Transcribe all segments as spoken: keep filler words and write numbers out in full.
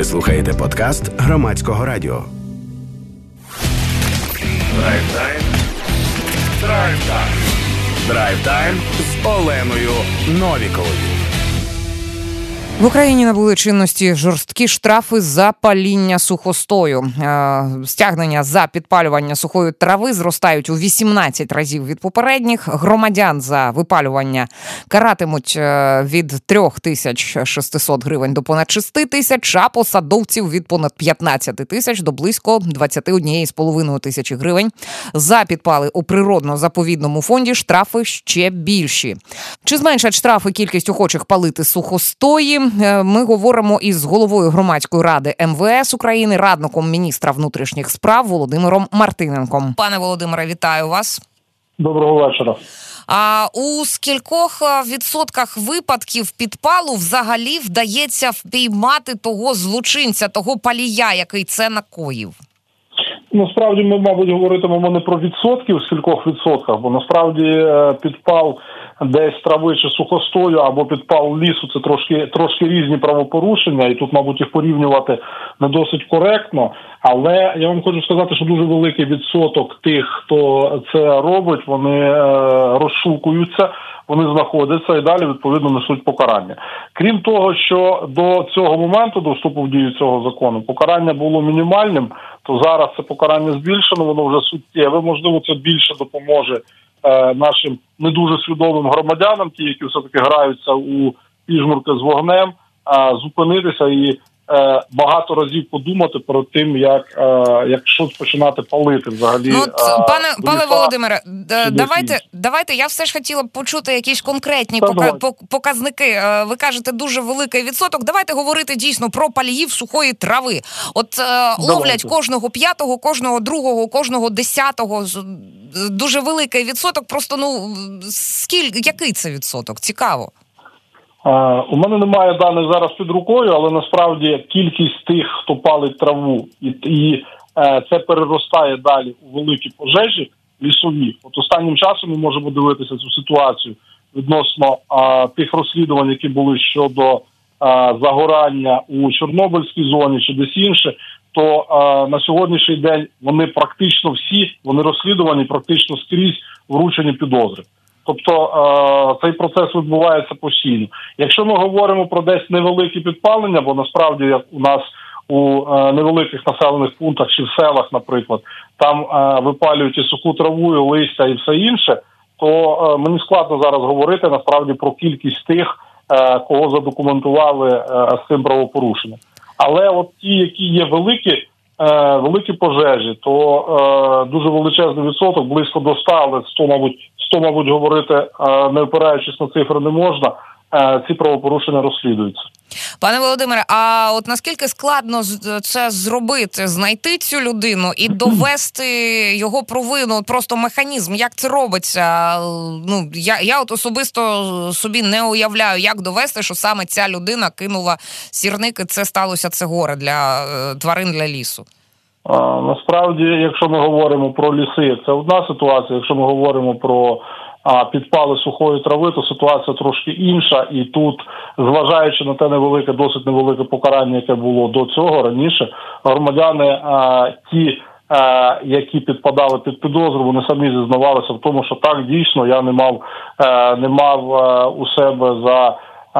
Ви слухаєте подкаст Громадського радіо. Драйв-тайм. Драйв-тайм. Драйв-тайм з Оленою Новіковою. В Україні набули чинності жорсткі штрафи за паління сухостою. Стягнення за підпалювання сухої трави зростають у вісімнадцять разів від попередніх. Громадян за випалювання каратимуть від три тисячі шістсот гривень до понад шість тисяч, а посадовців від понад п'ятнадцять тисяч до близько двадцять один з половиною тисячі гривень. За підпали у природно-заповідному фонді штрафи ще більші. Чи зменшать штрафи кількість охочих палити сухостої? Ми говоримо із головою Громадської ради ем ве ес України, радником міністра внутрішніх справ Володимиром Мартиненком. Пане Володимире, вітаю вас. Доброго вечора. А у скількох відсотках випадків підпалу взагалі вдається впіймати того злочинця, того палія, який це накоїв? Насправді ми, мабуть, говоритимемо не про відсотки в скількох відсотках, бо насправді підпал десь трави чи сухостою або підпал лісу – це трошки, трошки різні правопорушення, і тут, мабуть, їх порівнювати не досить коректно. Але я вам хочу сказати, що дуже великий відсоток тих, хто це робить, вони е, розшукуються, вони знаходяться і далі, відповідно, несуть покарання. Крім того, що до цього моменту, до вступу в дію цього закону, покарання було мінімальним, то зараз це покарання збільшено, воно вже суттєве, можливо, це більше допоможе е, нашим не дуже свідомим громадянам, ті, які все-таки граються у піжмурки з вогнем, е, зупинитися і е, багато разів подумати про тим, як, е, як щось починати палити взагалі. Ну, от, е, пане, пане Володимире, давайте, десь. давайте, я все ж хотіла почути якісь конкретні Та, пока, давай. показники. Ви кажете, дуже великий відсоток. Давайте говорити дійсно про паліїв сухої трави. От е, ловлять кожного п'ятого, кожного другого, кожного десятого. Дуже великий відсоток. Просто, ну, скільки, який це відсоток? Цікаво. У мене немає даних зараз під рукою, але насправді кількість тих, хто палить траву, і, і е, це переростає далі у великі пожежі лісові. От останнім часом ми можемо дивитися цю ситуацію відносно е, тих розслідувань, які були щодо е, загорання у Чорнобильській зоні чи десь інше, то е, на сьогоднішній день вони практично всі, вони розслідувані практично скрізь вручені підозри. Тобто е- цей процес відбувається постійно. Якщо ми говоримо про десь невеликі підпалення, бо насправді як у нас у е- невеликих населених пунктах чи в селах, наприклад, там е- випалюють і суху траву, і листя, і все інше, то е- мені складно зараз говорити насправді про кількість тих, е- кого задокументували е- з цим правопорушенням. Але от ті, які є великі, Е, великі пожежі, то е, дуже величезний відсоток, близько до ста, але сто, мабуть, сто, мабуть, говорити, е, не опираючись на цифри, не можна. Е, ці правопорушення розслідуються. Пане Володимире, а от наскільки складно це зробити, знайти цю людину і довести його провину, от просто механізм, як це робиться? Ну, я, я от особисто собі не уявляю, як довести, що саме ця людина кинула сірник, і це сталося це горе для е, тварин, для лісу. А, насправді, якщо ми говоримо про ліси, це одна ситуація. Якщо ми говоримо про а підпали сухої трави, то ситуація трошки інша. І тут, зважаючи на те невелике, досить невелике покарання, яке було до цього раніше, громадяни, а, ті, а, які підпадали під підозру, вони самі зізнавалися в тому, що так, дійсно, я не мав, а, не мав а, у себе за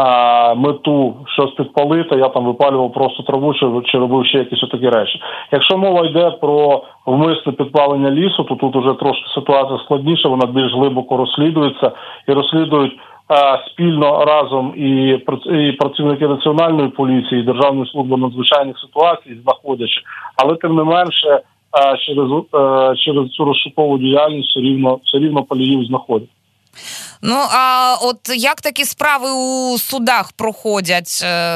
а, мету щось підпалити, я там випалював просто траву чи, чи робив ще якісь такі речі. Якщо мова йде про вмисне підпалення лісу, то тут уже трошки ситуація складніша, вона більш глибоко розслідується і розслідують а, спільно разом і, і працівники Національної поліції, і Державної служби надзвичайних ситуацій, знаходячи. Але тим не менше а, через, а, через цю розшукову діяльність все рівно, все рівно паліїв знаходять. Ну, а от як такі справи у судах проходять?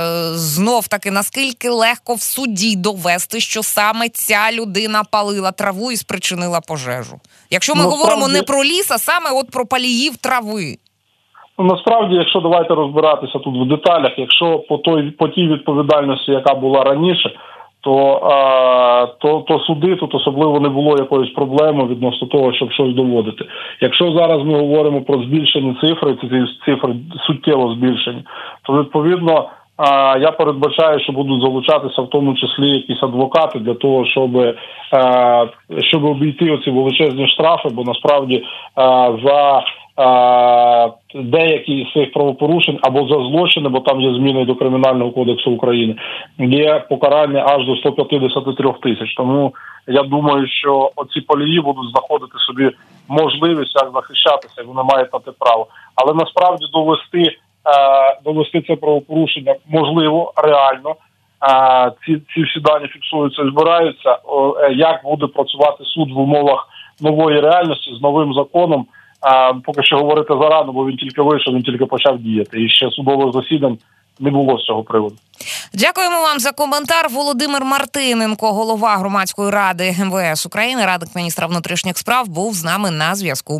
Знов-таки, наскільки легко в суді довести, що саме ця людина палила траву і спричинила пожежу? Якщо ми насправді говоримо не про ліс, а саме от про паліїв трави. Насправді, якщо давайте розбиратися тут в деталях, якщо по той, по тій відповідальності, яка була раніше, то, а, то, то суди тут особливо не було якоїсь проблеми відносно того, щоб щось доводити. Якщо зараз ми говоримо про збільшені цифри, ці цифри суттєво збільшені, то відповідно я передбачаю, що будуть залучатися в тому числі якісь адвокати для того, щоб, щоб обійти оці величезні штрафи, бо насправді за деякі з цих правопорушень або за злочини, бо там є зміни до Кримінального кодексу України, є покарання аж до сто п'ятдесят три тисяч. Тому я думаю, що оці полії будуть знаходити собі можливість як захищатися, і вони мають на те право. Але насправді довести, довести це правопорушення можливо, реально. Ці, ці всі дані фіксуються і збираються. Як буде працювати суд в умовах нової реальності з новим законом, А, поки що говорити зарано, бо він тільки вийшов, він тільки почав діяти. І ще судових засідань не було з цього приводу. Дякуємо вам за коментар. Володимир Мартиненко, голова Громадської ради ем ве ес України, радник міністра внутрішніх справ, був з нами на зв'язку.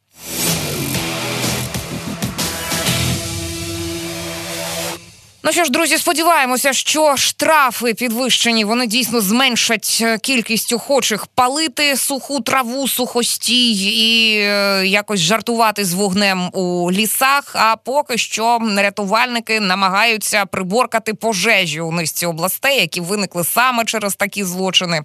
Ну що ж, друзі, сподіваємося, що штрафи підвищені, вони дійсно зменшать кількість охочих палити суху траву, сухостій і е, якось жартувати з вогнем у лісах. А поки що рятувальники намагаються приборкати пожежі у низці областей, які виникли саме через такі злочини. Е,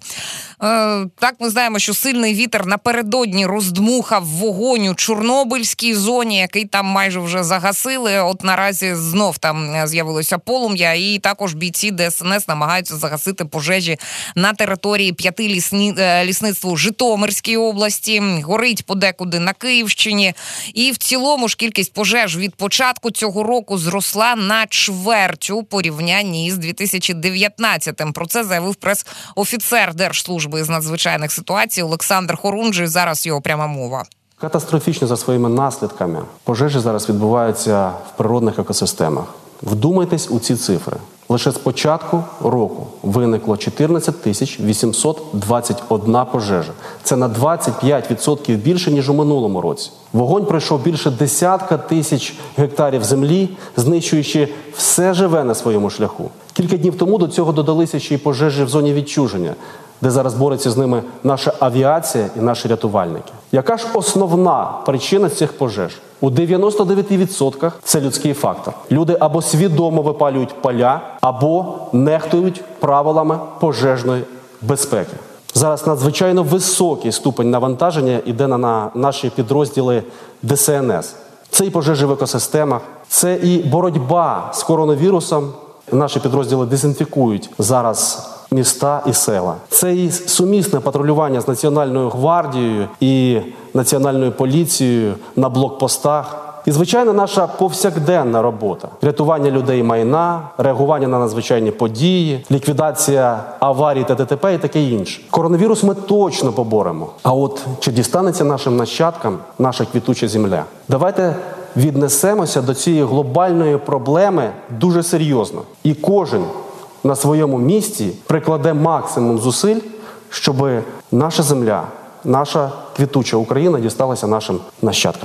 так, ми знаємо, що сильний вітер напередодні роздмухав вогонь у Чорнобильській зоні, який там майже вже загасили. От наразі знов там з'явилося полум'я, і також бійці де ес ен ес намагаються загасити пожежі на території п'яти лісні, лісництв у Житомирській області, горить подекуди на Київщині. І в цілому ж кількість пожеж від початку цього року зросла на чверть у порівнянні із дві тисячі дев'ятнадцятим. Про це заявив прес-офіцер Держслужби з надзвичайних ситуацій Олександр Хорунжий. Зараз його пряма мова. Катастрофічно за своїми наслідками пожежі зараз відбуваються в природних екосистемах. Вдумайтесь у ці цифри. Лише з початку року виникло чотирнадцять тисяч вісімсот двадцять одна пожежа. Це на двадцять п'ять відсотків більше, ніж у минулому році. Вогонь пройшов більше десятка тисяч гектарів землі, знищуючи все живе на своєму шляху. Кілька днів тому до цього додалися ще й пожежі в зоні відчуження, де зараз бореться з ними наша авіація і наші рятувальники. Яка ж основна причина цих пожеж? У дев'яноста дев'яти відсотках це людський фактор. Люди або свідомо випалюють поля, або нехтують правилами пожежної безпеки. Зараз надзвичайно високий ступень навантаження йде на наші підрозділи де ес ен ес. Це і пожежі в екосистемах, це і боротьба з коронавірусом. Наші підрозділи дезінфікують зараз міста і села. Це і сумісне патрулювання з Національною гвардією і Національною поліцією на блокпостах. І, звичайно, наша повсякденна робота. Рятування людей і майна, реагування на надзвичайні події, ліквідація аварій та де те пе і таке інше. Коронавірус ми точно поборемо. А от чи дістанеться нашим нащадкам наша квітуча земля? Давайте віднесемося до цієї глобальної проблеми дуже серйозно. І кожен на своєму місці прикладе максимум зусиль, щоб наша земля, наша квітуча Україна дісталася нашим нащадкам.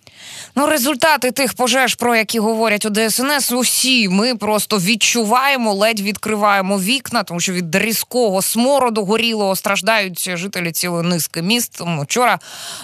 Ну, результати тих пожеж, про які говорять у де ес ен ес, усі ми просто відчуваємо, ледь відкриваємо вікна, тому що від різкого смороду горілого страждають жителі цілої низки міст. Вчора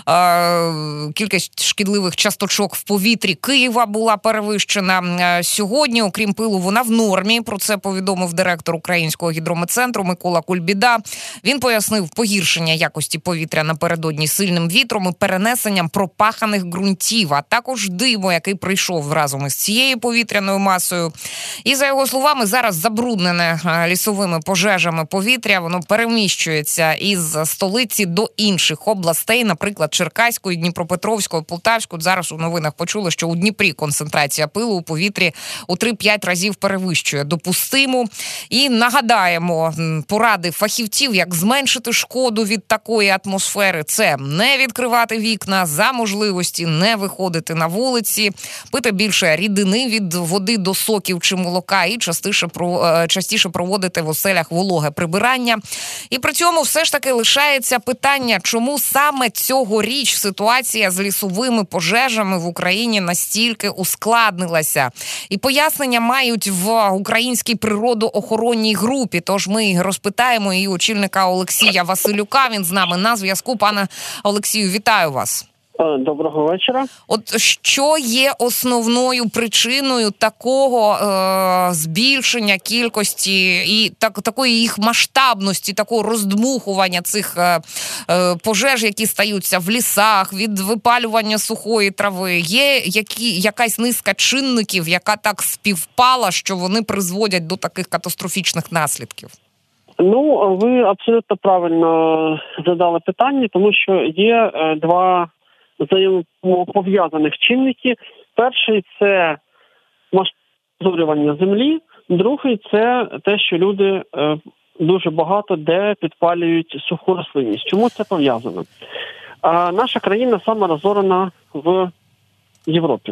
е- кількість шкідливих часточок в повітрі Києва була перевищена. Сьогодні, окрім пилу, вона в нормі. Про це повідомив директор Українського гідрометцентру Микола Кульбіда. Він пояснив погіршення якості повітря напередодні сильним вітром і перенесенням пропаханих ґрунтів, а також диму, який прийшов разом із цією повітряною масою. І, за його словами, зараз забруднене лісовими пожежами повітря, воно переміщується із столиці до інших областей, наприклад, Черкаської, Дніпропетровської, Полтавської. Зараз у новинах почули, що у Дніпрі концентрація пилу у повітрі у три-п'ять разів перевищує допустиму. І нагадаємо поради фахівців, як зменшити шкоду від такої атмосфери. Це не відкривати вікна, за можливості не виходити на вулиці, пити більше рідини від води до соків чи молока і частіше, частіше проводити в оселях вологе прибирання. І при цьому все ж таки лишається питання, чому саме цьогоріч ситуація з лісовими пожежами в Україні настільки ускладнилася. І пояснення мають в Українській природоохоронній групі, тож ми розпитаємо її очільника Олексія Василюка. Він з нами на зв'язку. Пане Олексію, вітаю вас. Доброго вечора. От що є основною причиною такого е, збільшення кількості і так, такої їх масштабності, такого роздмухування цих е, е, пожеж, які стаються в лісах, від випалювання сухої трави? Є які, якась низка чинників, яка так співпала, що вони призводять до таких катастрофічних наслідків? Ну, ви абсолютно правильно задали питання, тому що є е, два взаємопов'язаних чинники. Перший – це масштабування землі, другий – це те, що люди е, дуже багато де підпалюють суху рослинність. Чому це пов'язано? А наша країна сама розорена в Європі.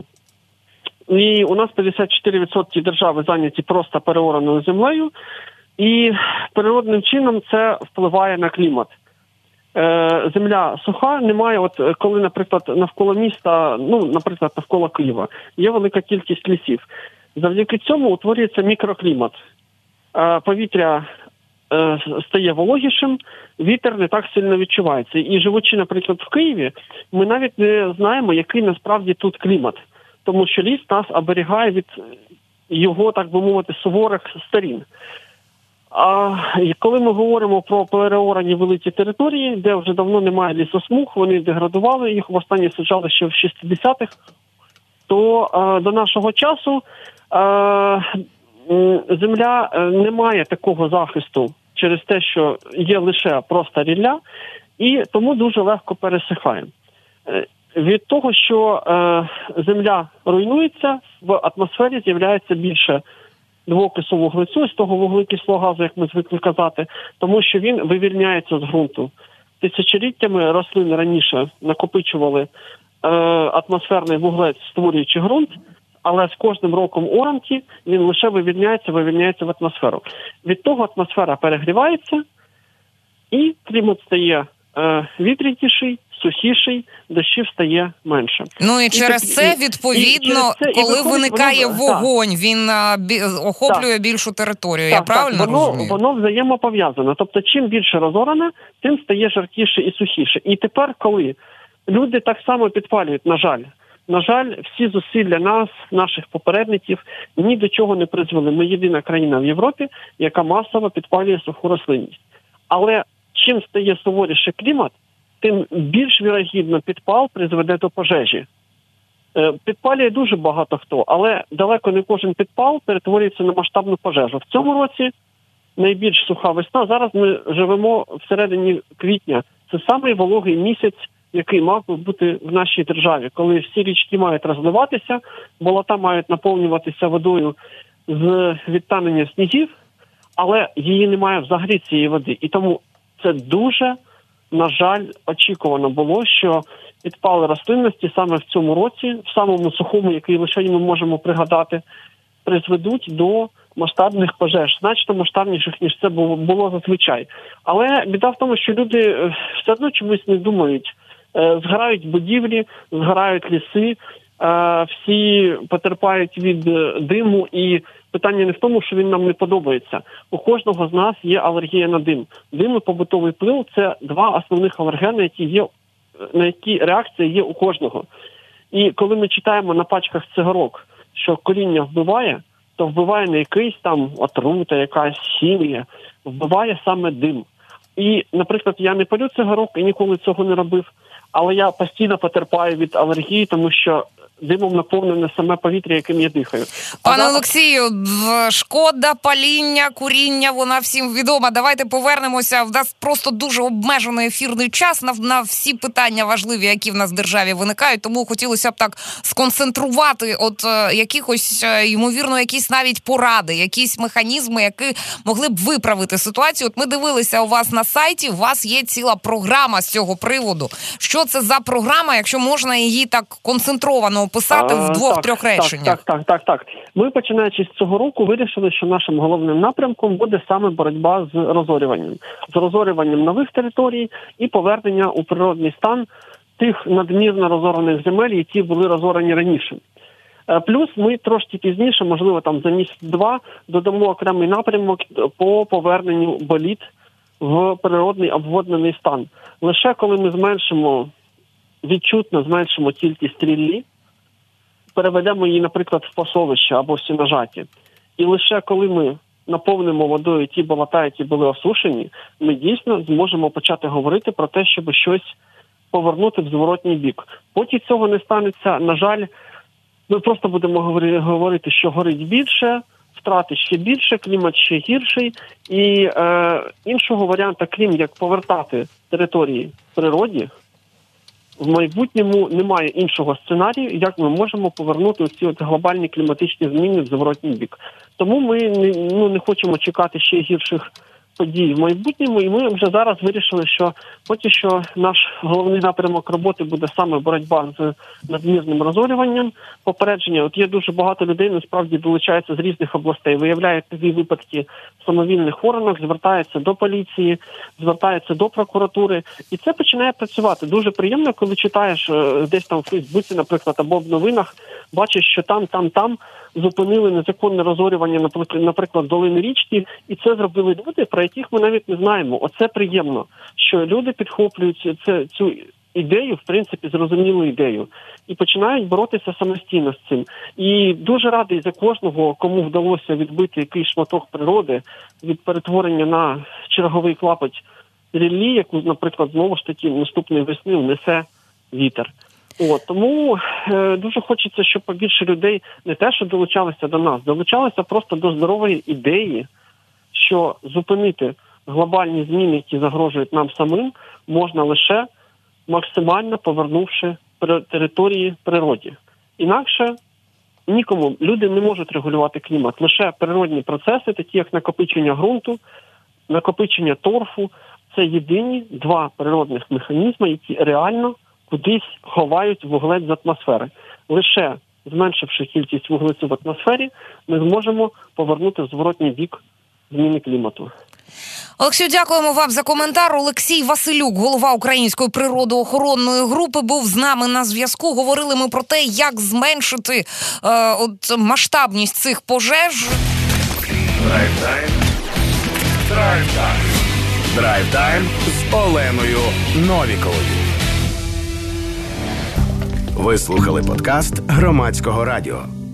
І у нас п'ятдесят чотири відсотки держави зайняті просто переораною землею, і природним чином це впливає на клімат. Земля суха, немає, от коли, наприклад, навколо міста, ну, наприклад, навколо Києва, є велика кількість лісів. Завдяки цьому утворюється мікроклімат. Повітря стає вологішим, вітер не так сильно відчувається. І живучи, наприклад, в Києві, ми навіть не знаємо, який насправді тут клімат. Тому що ліс нас оберігає від його, так би мовити, суворих сторін. А коли ми говоримо про переорані великі території, де вже давно немає лісосмуг, вони деградували, їх востаннє саджали ще в шістдесятих, то е, до нашого часу е, земля не має такого захисту через те, що є лише просто рілля, і тому дуже легко пересихає. Е, від того, що е, земля руйнується, в атмосфері з'являється більше двоокису вуглецю, з того вуглекислого газу, як ми звикли казати, тому що він вивільняється з ґрунту. Тисячоліттями рослини раніше накопичували е, атмосферний вуглець, створюючи ґрунт, але з кожним роком оранки він лише вивільняється, вивільняється в атмосферу. Від того атмосфера перегрівається, і клімат стає е, вітряніший, сухіший, дощів стає менше. Ну і через і, це, відповідно, і, і це, коли виникає воно, вогонь, так. він а, бі, охоплює так. більшу територію. Так, Я правильно так. Воно, розумію? Воно взаємопов'язано. Тобто, чим більше розоране, тим стає жаркіше і сухіше. І тепер, коли люди так само підпалюють, на жаль, на жаль, всі зусилля нас, наших попередників, ні до чого не призвели. Ми єдина країна в Європі, яка масово підпалює суху рослинність. Але чим стає суворіше клімат, тим більш вірогідно підпал призведе до пожежі. Підпалює дуже багато хто, але далеко не кожен підпал перетворюється на масштабну пожежу. В цьому році найбільш суха весна. Зараз ми живемо всередині квітня. Це самий вологий місяць, який мав би бути в нашій державі, коли всі річки мають розливатися, болота мають наповнюватися водою з відтанення снігів, але її немає взагалі, цієї води. І тому це дуже, на жаль, очікувано було, що підпали рослинності саме в цьому році, в самому сухому, який лише ми можемо пригадати, призведуть до масштабних пожеж, значно масштабніших, ніж це було, було зазвичай. Але біда в тому, що люди все одно чомусь не думають. Згорають будівлі, згорають ліси, всі потерпають від диму, і питання не в тому, що він нам не подобається. У кожного з нас є алергія на дим. Дим і побутовий пил – це два основних алергени, які є, на які реакція є у кожного. І коли ми читаємо на пачках цигарок, що коріння вбиває, то вбиває не якийсь там отрута, якась хімія, вбиває саме дим. І, наприклад, я не палю цигарок і ніколи цього не робив, але я постійно потерпаю від алергії, тому що димом наповнене саме повітря, яким я дихаю. Пане а Олексію, шкода паління, куріння, вона всім відома. Давайте повернемося. В нас просто дуже обмежений ефірний час на, на всі питання важливі, які в нас в державі виникають. Тому хотілося б так сконцентрувати от е, якихось, е, ймовірно, якісь навіть поради, якісь механізми, які могли б виправити ситуацію. От ми дивилися у вас на сайті, у вас є ціла програма з цього приводу. Що це за програма, якщо можна її так концентровано описати в двох-трьох реченнях? Так, так, так, так. Ми, починаючи з цього року, вирішили, що нашим головним напрямком буде саме боротьба з розорюванням. З розорюванням нових територій і повернення у природний стан тих надмірно розорених земель, які були розорені раніше. Плюс ми трошки пізніше, можливо, там за місяць-два, додамо окремий напрямок по поверненню боліт в природний обводнений стан. Лише коли ми зменшимо відчутно зменшимо кількість ріллі, переведемо її, наприклад, в пасовище або в сіножаті. І лише коли ми наповнимо водою ті болота, які були осушені, ми дійсно зможемо почати говорити про те, щоб щось повернути в зворотній бік. Поки цього не станеться, на жаль, ми просто будемо говорити, що горить більше, втрати ще більше, клімат ще гірший. І е, іншого варіанту, крім як повертати території природі, в майбутньому немає іншого сценарію, як ми можемо повернути ці от глобальні кліматичні зміни в зворотній бік. Тому ми не, ну, не хочемо чекати ще гірших подій в майбутньому, і ми вже зараз вирішили, що поки що наш головний напрямок роботи буде саме боротьба з надмірним розорюванням, попередження. От є дуже багато людей, насправді, долучаються з різних областей, виявляють такі випадки самовільних оранок, звертаються до поліції, звертаються до прокуратури, і це починає працювати. Дуже приємно, коли читаєш десь там в Фейсбуці, наприклад, або в новинах, бачиш, що там, там, там зупинили незаконне розорювання, наприклад, долини річки, і це зробили люди, про яких ми навіть не знаємо. Оце приємно, що люди підхоплюють це, цю ідею, в принципі, зрозумілу ідею, і починають боротися самостійно з цим. І дуже радий за кожного, кому вдалося відбити якийсь шматок природи від перетворення на черговий клапоть ріллі, яку, наприклад, знову ж таки наступної весни внесе вітер. От, тому е, дуже хочеться, щоб побільше людей не те, що долучалися до нас, долучалися просто до здорової ідеї, що зупинити глобальні зміни, які загрожують нам самим, можна лише максимально повернувши території природі. Інакше нікому, люди не можуть регулювати клімат. Лише природні процеси, такі як накопичення ґрунту, накопичення торфу, це єдині два природних механізми, які реально кудись ховають вуглець з атмосфери. Лише зменшивши кількість вуглецю в атмосфері, ми зможемо повернути в зворотній бік зміни клімату. Олексію, дякуємо вам за коментар. Олексій Василюк, голова Української природоохоронної групи, був з нами на зв'язку. Говорили ми про те, як зменшити е, от, масштабність цих пожеж. Драйв-тайм. Драйв-тайм. Драйв-тайм з Оленою Новіковою. Ви слухали подкаст Громадського радіо.